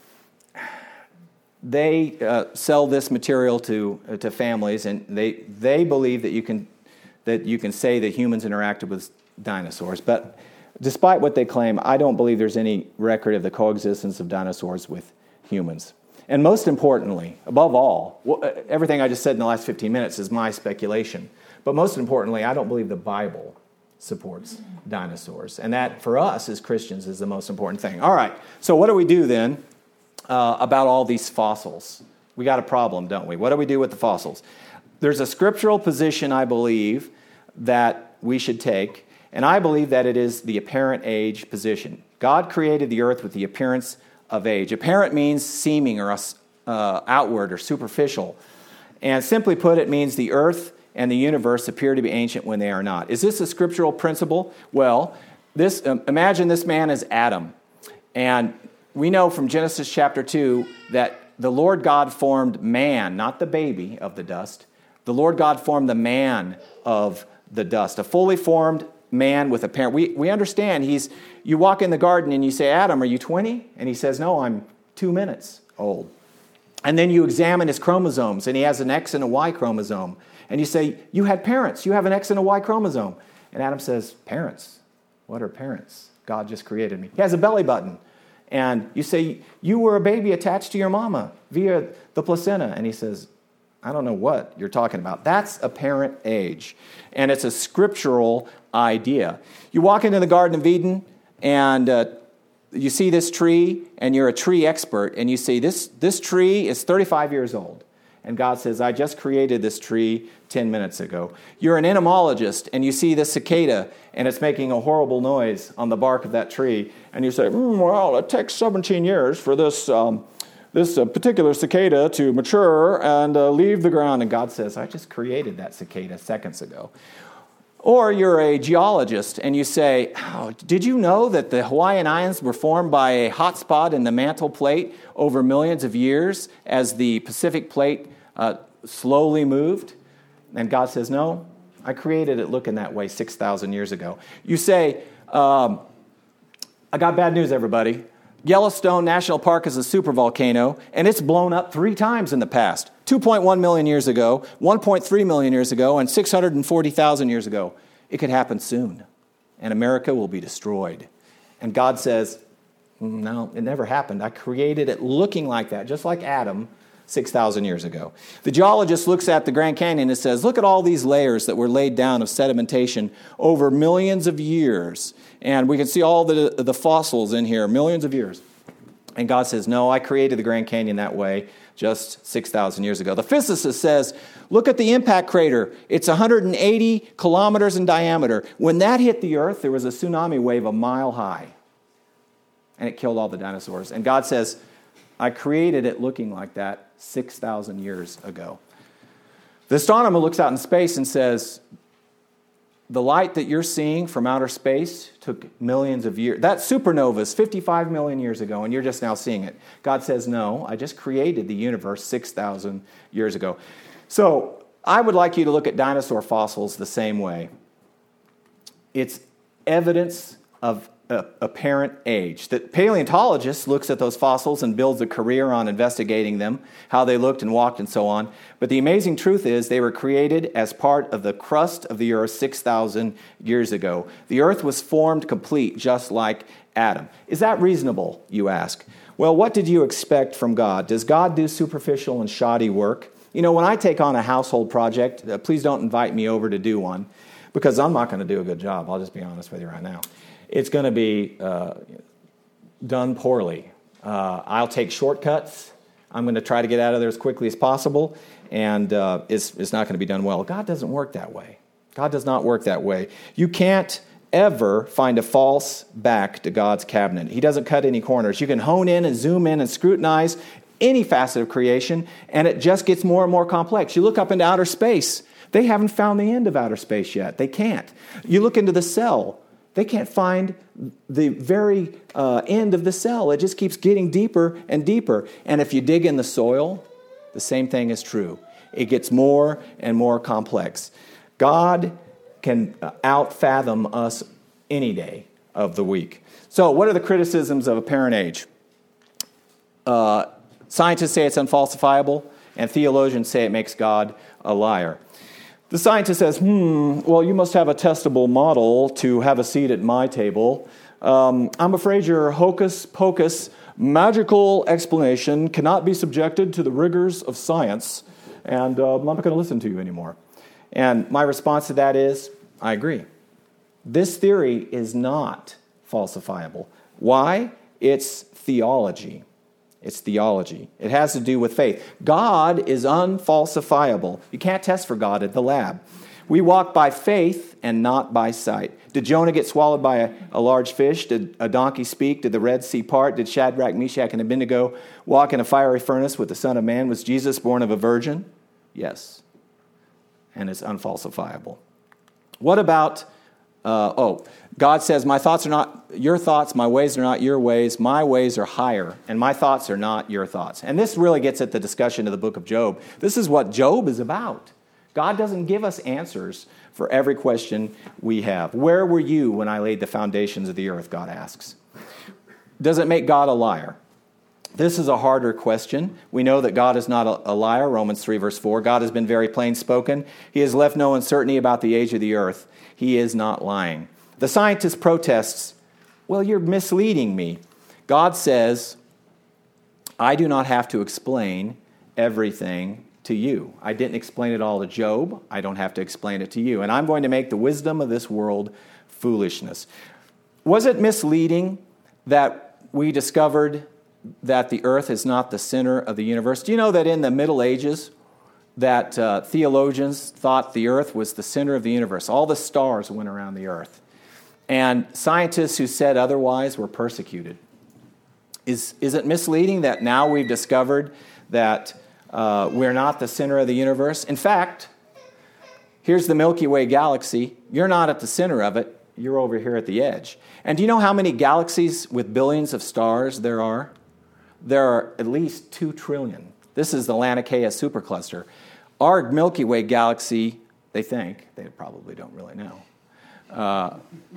A: They uh, sell this material to uh, to families, and they they believe that you can that you can say that humans interacted with dinosaurs. But despite what they claim, I don't believe there's any record of the coexistence of dinosaurs with humans. And most importantly, above all, everything I just said in the last fifteen minutes is my speculation. But most importantly, I don't believe the Bible supports dinosaurs. And that, for us as Christians, is the most important thing. All right, so what do we do then uh, about all these fossils? We got a problem, don't we? What do we do with the fossils? There's a scriptural position, I believe, that we should take, and I believe that it is the apparent age position. God created the earth with the appearance of age. Apparent means seeming or uh, outward or superficial. And simply put, it means the earth and the universe appear to be ancient when they are not. Is this a scriptural principle? Well, this um, imagine this man is Adam. And we know from Genesis chapter two that the Lord God formed man, not the baby of the dust. The Lord God formed the man of the dust, a fully formed man with a parent. We, we understand he's, you walk in the garden and you say, Adam, are you twenty? And he says, no, I'm two minutes old. And then you examine his chromosomes, and he has an X and a Y chromosome. And you say, you had parents. You have an X and a Y chromosome. And Adam says, parents? What are parents? God just created me. He has a belly button. And you say, you were a baby attached to your mama via the placenta. And he says, I don't know what you're talking about. That's apparent age. And it's a scriptural idea. You walk into the Garden of Eden and uh, you see this tree and you're a tree expert and you say, this, this tree is thirty-five years old. And God says, I just created this tree ten minutes ago. You're an entomologist and you see this cicada and it's making a horrible noise on the bark of that tree. And you say, mm, well, it takes seventeen years for this um, this uh, particular cicada to mature and uh, leave the ground. And God says, I just created that cicada seconds ago. Or you're a geologist and you say, oh, did you know that the Hawaiian Islands were formed by a hot spot in the mantle plate over millions of years as the Pacific plate uh, slowly moved? And God says, no, I created it looking that way six thousand years ago. You say, um, I got bad news, everybody. Yellowstone National Park is a supervolcano, and it's blown up three times in the past. two point one million years ago, one point three million years ago, and six hundred forty thousand years ago. It could happen soon, and America will be destroyed. And God says, no, it never happened. I created it looking like that, just like Adam, six thousand years ago. The geologist looks at the Grand Canyon and says, look at all these layers that were laid down of sedimentation over millions of years. And we can see all the, the fossils in here, millions of years. And God says, no, I created the Grand Canyon that way just six thousand years ago. The physicist says, look at the impact crater. It's one hundred eighty kilometers in diameter. When that hit the earth, there was a tsunami wave a mile high. And it killed all the dinosaurs. And God says, I created it looking like that six thousand years ago. The astronomer looks out in space and says, the light that you're seeing from outer space took millions of years. That supernova is fifty-five million years ago, and you're just now seeing it. God says, no, I just created the universe six thousand years ago. So I would like you to look at dinosaur fossils the same way. It's evidence of uh, apparent age. The paleontologist looks at those fossils and builds a career on investigating them, how they looked and walked and so on. But the amazing truth is they were created as part of the crust of the earth six thousand years ago. The earth was formed complete, just like Adam. Is that reasonable, you ask? Well, what did you expect from God? Does God do superficial and shoddy work? You know, when I take on a household project, uh, please don't invite me over to do one, because I'm not going to do a good job. I'll just be honest with you right now. It's going to be uh, done poorly. Uh, I'll take shortcuts. I'm going to try to get out of there as quickly as possible, and uh, it's, it's not going to be done well. God doesn't work that way. God does not work that way. You can't ever find a false back to God's cabinet. He doesn't cut any corners. You can hone in and zoom in and scrutinize any facet of creation, and it just gets more and more complex. You look up into outer space. They haven't found the end of outer space yet. They can't. You look into the cell. They can't find the very uh, end of the cell. It just keeps getting deeper and deeper. And if you dig in the soil, the same thing is true. It gets more and more complex. God can out-fathom us any day of the week. So what are the criticisms of apparent age? Uh, scientists say it's unfalsifiable, and theologians say it makes God a liar. The scientist says, hmm, well, you must have a testable model to have a seat at my table. Um, I'm afraid your hocus-pocus magical explanation cannot be subjected to the rigors of science, and uh, I'm not going to listen to you anymore. And my response to that is, I agree. This theory is not falsifiable. Why? It's theology. It's theology. It has to do with faith. God is unfalsifiable. You can't test for God at the lab. We walk by faith and not by sight. Did Jonah get swallowed by a, a large fish? Did a donkey speak? Did the Red Sea part? Did Shadrach, Meshach, and Abednego walk in a fiery furnace with the Son of Man? Was Jesus born of a virgin? Yes. And it's unfalsifiable. What about, uh, oh, God says, my thoughts are not your thoughts, my ways are not your ways, my ways are higher, and my thoughts are not your thoughts. And this really gets at the discussion of the book of Job. This is what Job is about. God doesn't give us answers for every question we have. Where were you when I laid the foundations of the earth, God asks. Does it make God a liar? This is a harder question. We know that God is not a liar, Romans three, verse four. God has been very plain spoken. He has left no uncertainty about the age of the earth. He is not lying. The scientist protests, well, you're misleading me. God says, I do not have to explain everything to you. I didn't explain it all to Job. I don't have to explain it to you. And I'm going to make the wisdom of this world foolishness. Was it misleading that we discovered that the earth is not the center of the universe? Do you know that in the Middle Ages, that uh, theologians thought the earth was the center of the universe? All the stars went around the earth. And scientists who said otherwise were persecuted. Is, is it misleading that now we've discovered that uh, we're not the center of the universe? In fact, here's the Milky Way galaxy. You're not at the center of it. You're over here at the edge. And do you know how many galaxies with billions of stars there are? There are at least two trillion. This is the Laniakea supercluster. Our Milky Way galaxy, they think, they probably don't really know, uh,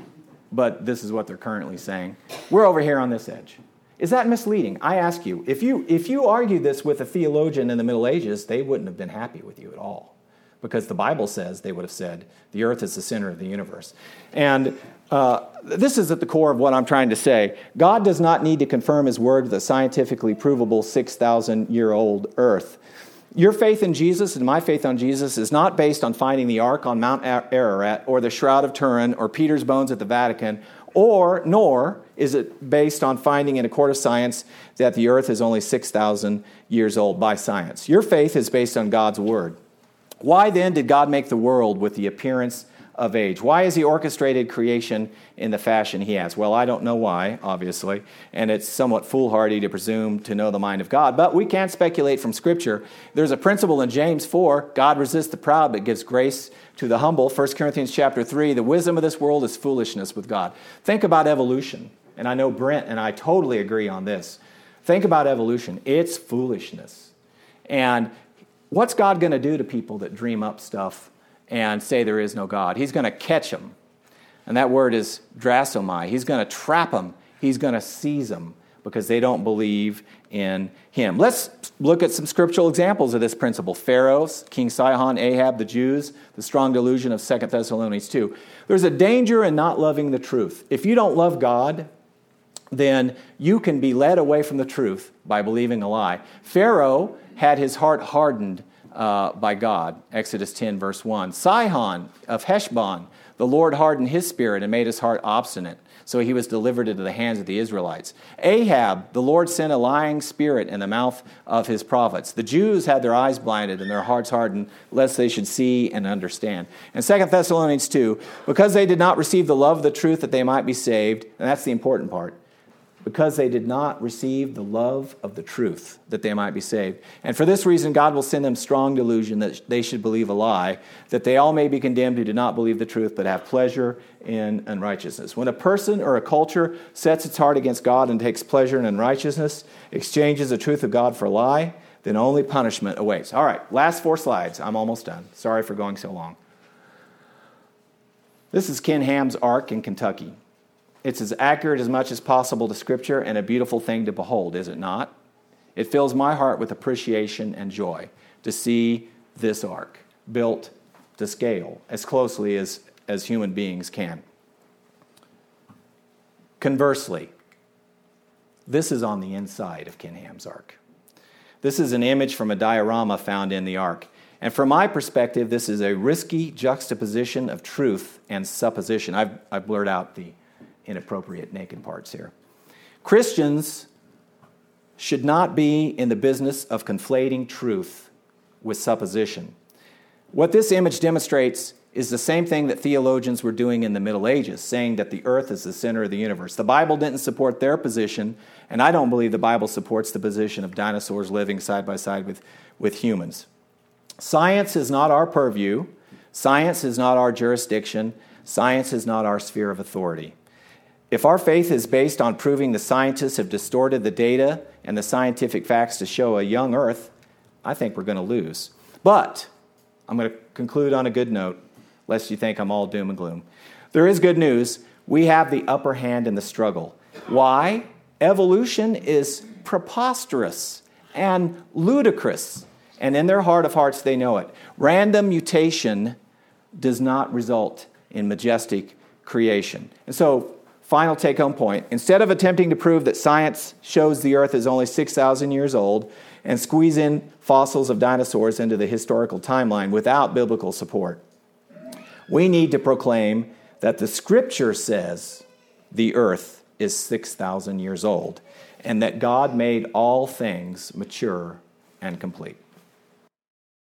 A: but this is what they're currently saying. We're over here on this edge. Is that misleading? I ask you, if you if you argued this with a theologian in the Middle Ages, they wouldn't have been happy with you at all, because the Bible says, they would have said, the earth is the center of the universe. And uh, this is at the core of what I'm trying to say. God does not need to confirm his word with a scientifically provable six thousand year old earth. Your faith in Jesus and my faith on Jesus is not based on finding the Ark on Mount Ararat or the Shroud of Turin or Peter's bones at the Vatican, or nor is it based on finding in a court of science that the earth is only six thousand years old by science. Your faith is based on God's word. Why then did God make the world with the appearance of age? Why has he orchestrated creation in the fashion he has? Well, I don't know why, obviously, and it's somewhat foolhardy to presume to know the mind of God, but we can't speculate from Scripture. There's a principle in James four, God resists the proud but gives grace to the humble. First Corinthians chapter three, the wisdom of this world is foolishness with God. Think about evolution, and I know Brent and I totally agree on this. Think about evolution. It's foolishness. And what's God going to do to people that dream up stuff and say there is no God? He's going to catch them. And that word is drasomai. He's going to trap them. He's going to seize them because they don't believe in him. Let's look at some scriptural examples of this principle. Pharaoh, King Sihon, Ahab, the Jews, the strong delusion of Second Thessalonians two. There's a danger in not loving the truth. If you don't love God, then you can be led away from the truth by believing a lie. Pharaoh had his heart hardened uh, by God, Exodus ten, verse one. Sihon of Heshbon, the Lord hardened his spirit and made his heart obstinate, so he was delivered into the hands of the Israelites. Ahab, the Lord sent a lying spirit in the mouth of his prophets. The Jews had their eyes blinded and their hearts hardened, lest they should see and understand. And Second Thessalonians two, because they did not receive the love of the truth that they might be saved, and that's the important part, because they did not receive the love of the truth that they might be saved. And for this reason, God will send them strong delusion that they should believe a lie, that they all may be condemned who do not believe the truth, but have pleasure in unrighteousness. When a person or a culture sets its heart against God and takes pleasure in unrighteousness, exchanges the truth of God for a lie, then only punishment awaits. All right, last four slides. I'm almost done. Sorry for going so long. This is Ken Ham's Ark in Kentucky. It's as accurate as much as possible to Scripture and a beautiful thing to behold, is it not? It fills my heart with appreciation and joy to see this ark built to scale as closely as, as human beings can. Conversely, this is on the inside of Ken Ham's ark. This is an image from a diorama found in the ark. And from my perspective, this is a risky juxtaposition of truth and supposition. I've, I've blurred out the inappropriate naked parts here. Christians should not be in the business of conflating truth with supposition. What this image demonstrates is the same thing that theologians were doing in the Middle Ages, saying that the earth is the center of the universe. The Bible didn't support their position, and I don't believe the Bible supports the position of dinosaurs living side by side with, with humans. Science is not our purview. Science is not our jurisdiction. Science is not our sphere of authority. If our faith is based on proving the scientists have distorted the data and the scientific facts to show a young earth, I think we're going to lose. But I'm going to conclude on a good note, lest you think I'm all doom and gloom. There is good news. We have the upper hand in the struggle. Why? Evolution is preposterous and ludicrous, and in their heart of hearts they know it. Random mutation does not result in majestic creation. And so final take-home point. Instead of attempting to prove that science shows the earth is only six thousand years old and squeeze in fossils of dinosaurs into the historical timeline without biblical support, we need to proclaim that the Scripture says the earth is six thousand years old and that God made all things mature and complete.